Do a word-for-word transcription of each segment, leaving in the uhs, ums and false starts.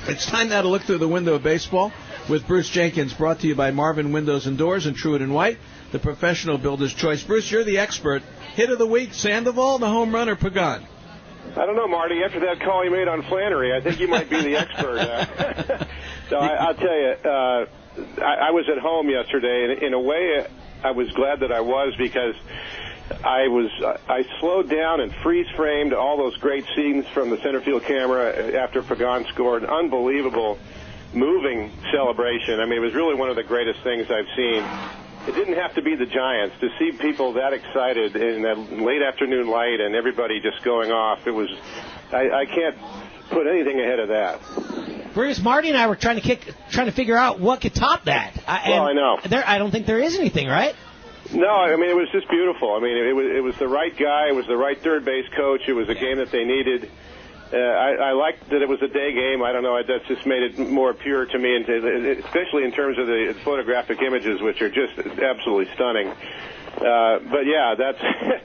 It's time now to look through the window of baseball with Bruce Jenkins, brought to you by Marvin Windows and Doors and Truett and White, the professional builder's choice. Bruce, you're the expert. Hit of the week, Sandoval, the home run, or Pagan? I don't know, Marty. After that call you made on Flannery, I think you might be the expert. Uh, so I, I'll tell you, uh, I, I was at home yesterday, and in a way, I was glad that I was, because I was I slowed down and freeze-framed all those great scenes from the center field camera after Pagan scored. Unbelievable, moving celebration. I mean, it was really one of the greatest things I've seen. It didn't have to be the Giants. To see people that excited in that late afternoon light and everybody just going off, it was, I, I can't put anything ahead of that. Bruce, Marty and I were trying to kick, trying to figure out what could top that. I, well, I know. There, I don't think there is anything, right? No, I mean, it was just beautiful. I mean, it was it was the right guy. It was the right third base coach. It was a game that they needed. Uh, I, I liked that it was a day game. I don't know. That just made it more pure to me, and especially in terms of the photographic images, which are just absolutely stunning. Uh, but, yeah, that's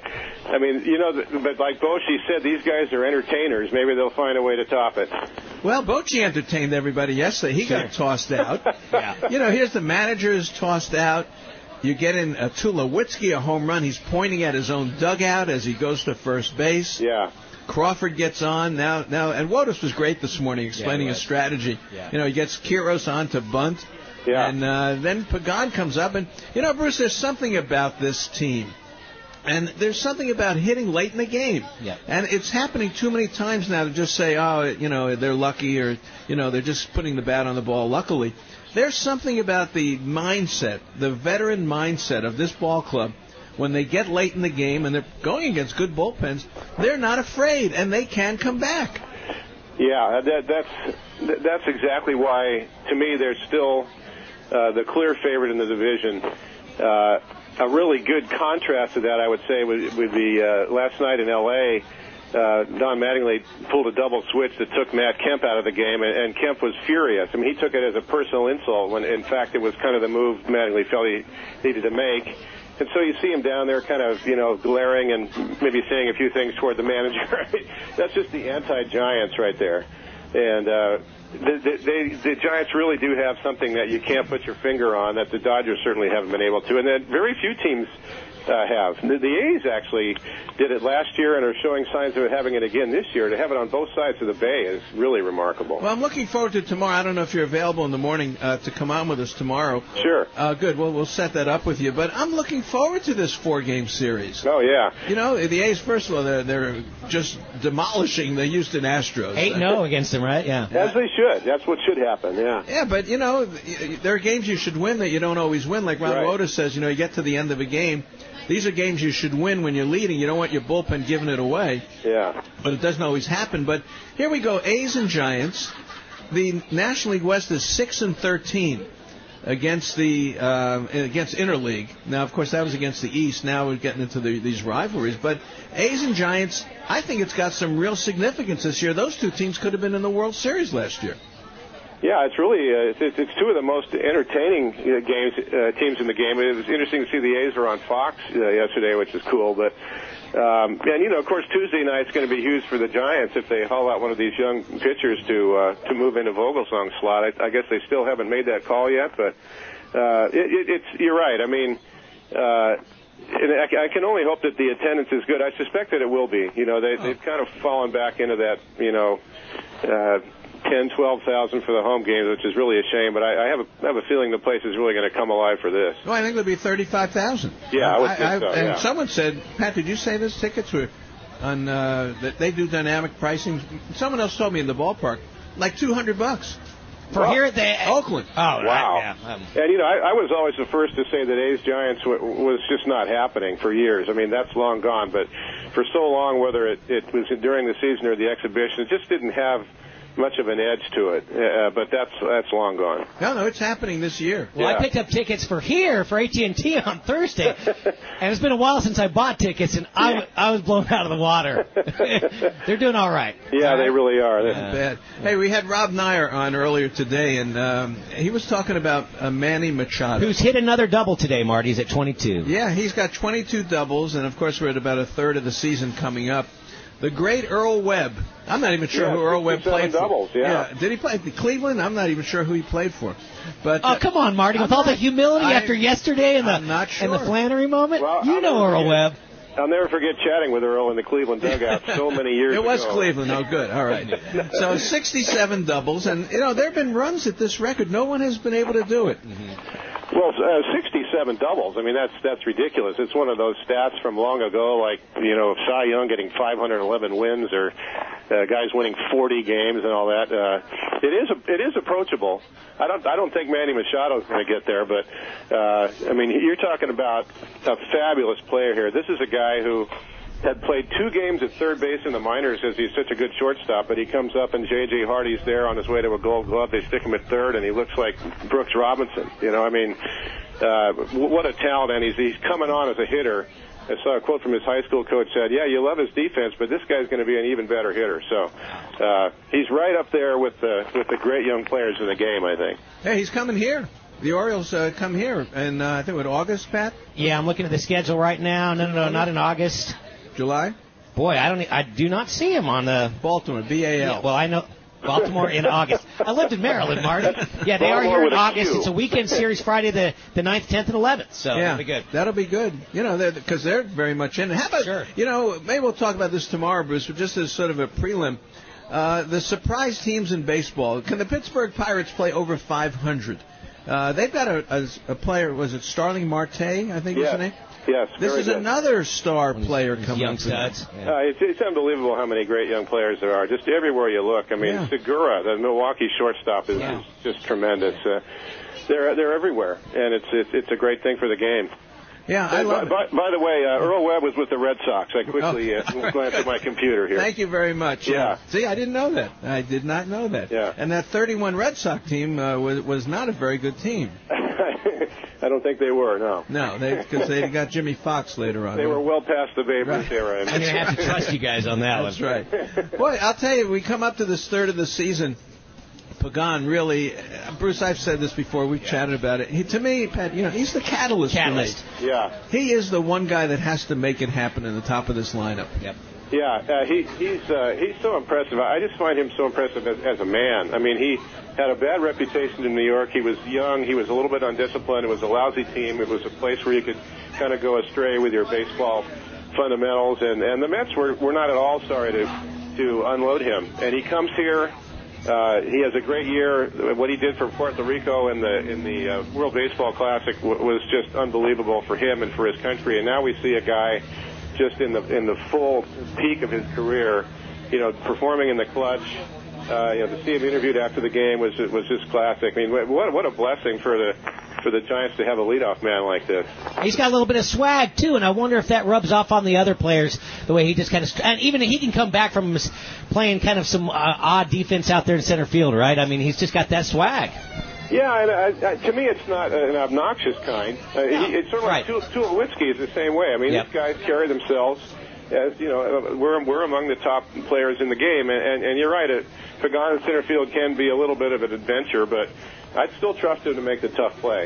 – I mean, you know, but like Bochy said, these guys are entertainers. Maybe they'll find a way to top it. Well, Bochy entertained everybody yesterday. He got tossed out. Yeah. You know, here's the manager is tossed out. You get in uh, Tulowitzki, a home run. He's pointing at his own dugout as he goes to first base. Yeah. Crawford gets on now. Now, and Wotus was great this morning explaining yeah, his strategy. Yeah. You know, he gets Quiros on to bunt. Yeah. And uh, then Pagan comes up. And, you know, Bruce, there's something about this team. And there's something about hitting late in the game. Yeah. And it's happening too many times now to just say, oh, you know, they're lucky, or, you know, they're just putting the bat on the ball luckily. There's something about the mindset, the veteran mindset of this ball club. When they get late in the game and they're going against good bullpens, they're not afraid, and they can come back. Yeah, that, that's that's exactly why, to me, they're still uh, the clear favorite in the division. Uh, a really good contrast to that, I would say, would, would be uh, last night in L A, Uh, Don Mattingly pulled a double switch that took Matt Kemp out of the game, and, and Kemp was furious. I mean, he took it as a personal insult when, in fact, it was kind of the move Mattingly felt he needed to make. And so you see him down there kind of, you know, glaring and maybe saying a few things toward the manager. That's just the anti-Giants right there. And uh, the, they, the Giants really do have something that you can't put your finger on that the Dodgers certainly haven't been able to, and that very few teams Uh, have. The, the A's actually did it last year and are showing signs of it having it again this year. To have it on both sides of the bay is really remarkable. Well, I'm looking forward to tomorrow. I don't know if you're available in the morning uh, to come on with us tomorrow. Sure. Uh, good. Well, we'll set that up with you. But I'm looking forward to this four-game series. Oh, yeah. You know, the A's, first of all, they're, they're just demolishing the Houston Astros. eight oh against them, right? Yeah. As they should. That's what should happen, yeah. Yeah, but, you know, there are games you should win that you don't always win. Like Ron Right. Wotus says, you know, you get to the end of a game. These are games you should win when you're leading. You don't want your bullpen giving it away. Yeah. But it doesn't always happen. But here we go, A's and Giants. The National League West is six and thirteen against the uh, against Interleague. Now, of course, that was against the East. Now we're getting into the, these rivalries. But A's and Giants, I think it's got some real significance this year. Those two teams could have been in the World Series last year. Yeah, it's really uh, it's, it's two of the most entertaining uh, games uh, teams in the game. It was interesting to see the A's were on Fox uh, yesterday, which is cool. But um, and you know, of course, Tuesday night's going to be huge for the Giants if they haul out one of these young pitchers to uh, to move into Vogelsong's slot. I, I guess they still haven't made that call yet, but uh, it, it, it's you're right. I mean. Uh, And I can only hope that the attendance is good. I suspect that it will be. You know, they, they've kind of fallen back into that, you know, uh, ten, twelve thousand for the home games, which is really a shame. But I, I have a I have a feeling the place is really going to come alive for this. Well, I think there'll be thirty-five thousand. Yeah, I would think I, I, so. And yeah. someone said, Pat, did you say those tickets were on uh, that they do dynamic pricing? Someone else told me in the ballpark, like two hundred bucks. For well, here at the Oakland. Oh, wow. Right, yeah. Um, and, you know, I, I was always the first to say that A's-Giants w- was just not happening for years. I mean, that's long gone. But for so long, whether it, it was during the season or the exhibition, it just didn't have much of an edge to it. Uh, but that's that's long gone. No, no, it's happening this year. Well, yeah. I picked up tickets for here for A T and T on Thursday, and it's been a while since I bought tickets, and I, w- I was blown out of the water. They're doing all right. Yeah, they really are. That's bad. Hey, we had Rob Nyer on earlier today, and um, he was talking about uh, Manny Machado. Who's hit another double today, Marty. He's at twenty-two. Yeah, he's got twenty-two doubles, and, of course, we're at about a third of the season coming up. The great Earl Webb. I'm not even sure yeah, who Earl Webb played doubles, for. Yeah. yeah. Did he play for Cleveland? I'm not even sure who he played for. But oh, uh, come on, Marty. With I'm all not, the humility I, after yesterday and the I'm not sure. and the Flannery moment, well, you I'll know Earl Webb. I'll never forget chatting with Earl in the Cleveland dugout so many years ago. It was ago. Cleveland. Oh, good. All right. So sixty-seven doubles, and you know there have been runs at this record. No one has been able to do it. Mm-hmm. Well, uh, sixty-seven doubles. I mean, that's that's ridiculous. It's one of those stats from long ago, like you know, Cy Young getting five hundred eleven wins, or uh, guys winning forty games and all that. Uh, it is a, it is approachable. I don't I don't think Manny Machado's going to get there, but uh, I mean, you're talking about a fabulous player here. This is a guy who had played two games at third base in the minors as he's such a good shortstop, but he comes up and J J Hardy's there on his way to a Gold Glove. They stick him at third, and he looks like Brooks Robinson. You know, I mean, uh, what a talent, and he's he's coming on as a hitter. I saw a quote from his high school coach said, yeah, you love his defense, but this guy's going to be an even better hitter. So uh, he's right up there with the, with the great young players in the game, I think. Hey, he's coming here. The Orioles uh, come here, and uh, I think, what, August, Pat? Yeah, I'm looking at the schedule right now. No, no, no, not in August. July? Boy, I don't. I do not see him on the Baltimore, B A L. Yeah, well, I know Baltimore in August. I lived in Maryland, Marty. Yeah, they Baltimore are here in a August. Q. It's a weekend series, Friday the the ninth, tenth, and eleventh. So yeah, that'll be good. That'll be good. You know, because they're, they're very much in. How about, sure. you know, maybe we'll talk about this tomorrow, Bruce, but just as sort of a prelim. Uh, the surprise teams in baseball. Can the Pittsburgh Pirates play over five hundred? Uh, they've got a, a, a player, was it Starling Marte, I think yeah. was the name? Yes, This very is good. another star player These coming young up. studs. Yeah. Uh, it's, it's unbelievable how many great young players there are. Just everywhere you look. I mean, Yeah. Segura, the Milwaukee shortstop, is, Yeah. is just tremendous. Uh, they're they're everywhere, and it's it's it's a great thing for the game. Yeah, I And love by, it. by, by the way, uh, Earl Webb was with the Red Sox. I quickly Oh. uh, glanced at my computer here. Thank you very much. Yeah. See, I didn't know that. I did not know that. Yeah. And that thirty-one Red Sox team uh, was was not a very good team. I don't think they were, no. No, because they, they got Jimmy Fox later on. They were well past the Babe Ruth Right. era. I'm going to have to trust you guys on that That's one. right. Boy, I'll tell you, we come up to this third of the season. Pagan really, uh, Bruce, I've said this before. We've yeah. chatted about it. He, to me, Pat, you know, he's the catalyst. Catalyst. For me. Yeah. He is the one guy that has to make it happen in the top of this lineup. Yep. Yeah, uh, he, he's uh, he's so impressive. I just find him so impressive as, as a man. I mean, he had a bad reputation in New York. He was young. He was a little bit undisciplined. It was a lousy team. It was a place where you could kind of go astray with your baseball fundamentals. And, and the Mets were, were not at all sorry to to unload him. And he comes here. Uh, he has a great year. What he did for Puerto Rico in the in the uh, World Baseball Classic w- was just unbelievable for him and for his country. And now we see a guy just in the in the full peak of his career, you know, performing in the clutch. Uh, you know, to see him interviewed after the game was was just classic. I mean, what what a blessing for the for the Giants to have a leadoff man like this. He's got a little bit of swag too, and I wonder if that rubs off on the other players. The way he just kind of, and even he can come back from playing kind of some uh, odd defense out there in center field, right? I mean, he's just got that swag. Yeah, and uh, uh, to me, it's not an obnoxious kind. Uh, No. he, it's sort of Right. like Tul- Tulowitzki is the same way. I mean, Yep. these guys carry themselves as, you know, we're we're among the top players in the game, and and, and you're right. Uh, Pagan in center field can be a little bit of an adventure, but I'd still trust him to make the tough play.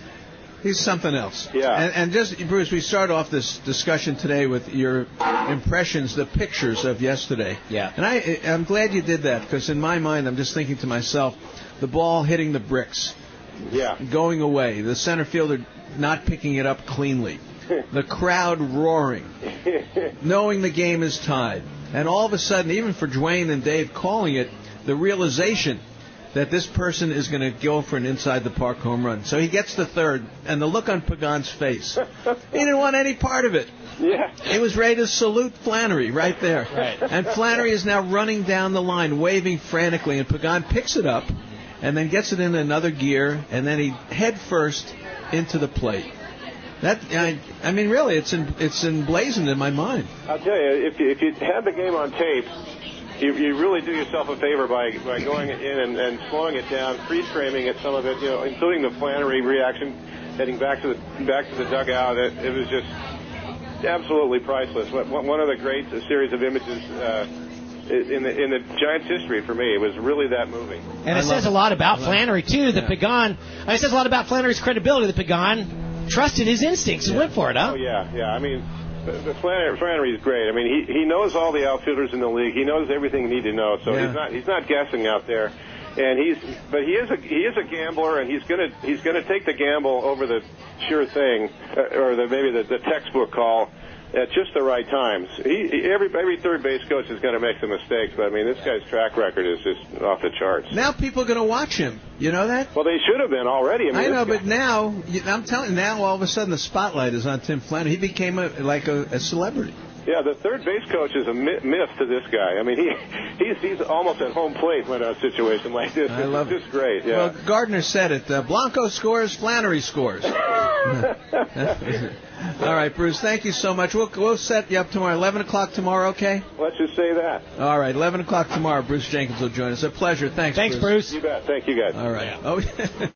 He's something else. Yeah. And, and just, Bruce, we start off this discussion today with your impressions, the pictures of yesterday. Yeah. And I, I'm glad you did that, because in my mind, I'm just thinking to myself, the ball hitting the bricks, Yeah. going away, the center fielder not picking it up cleanly, the crowd roaring, knowing the game is tied. And all of a sudden, even for Dwayne and Dave calling it, the realization that this person is going to go for an inside-the-park home run. So he gets the third, and the look on Pagan's face, he didn't want any part of it. Yeah. He was ready to salute Flannery right there. Right. And Flannery is now running down the line, waving frantically, and Pagan picks it up and then gets it in another gear, and then he head first into the plate. That I, I mean, really, it's in, it's emblazoned in my mind. I'll tell you, if you, if you had the game on tape, you, you really do yourself a favor by, by going in and, and slowing it down, freeze framing it, some of it, you know, including the Flannery reaction, heading back to the back to the dugout. It, it was just absolutely priceless. One of the great series of images uh, in the in the Giants' history for me. It was really that moving. And it says a lot about Flannery too. The Yeah. Pagan, it says a lot about Flannery's credibility. The Pagan trusted his instincts and went for it, huh? Oh yeah, yeah. I mean, but Flannery, Flannery's great. I mean, he he knows all the outfielders in the league. He knows everything you need to know. So Yeah. he's not he's not guessing out there. And he's, but he is a he is a gambler, and he's gonna he's gonna take the gamble over the sure thing, uh, or the maybe the, the textbook call at just the right times. He, he every every third base coach is going to make some mistakes, but I mean this guy's track record is just off the charts. Now people are going to watch him. You know that? Well, they should have been already. I, mean, I know, this but now you- I'm telling you, now all of a sudden the spotlight is on Tim Flannery. He became a, like a, a celebrity. Yeah, the third base coach is a myth to this guy. I mean, he he's he's almost at home plate when a situation like this. I It's love just great. Yeah. Well, Gardner said it. Uh, Blanco scores, Flannery scores. All right, Bruce. Thank you so much. We'll we'll set you up tomorrow, eleven o'clock tomorrow. Okay. Let's just say that. All right, eleven o'clock tomorrow. Bruce Jenkins will join us. A pleasure. Thanks. Thanks, Bruce. You bet. Thank you, guys. All right. Oh.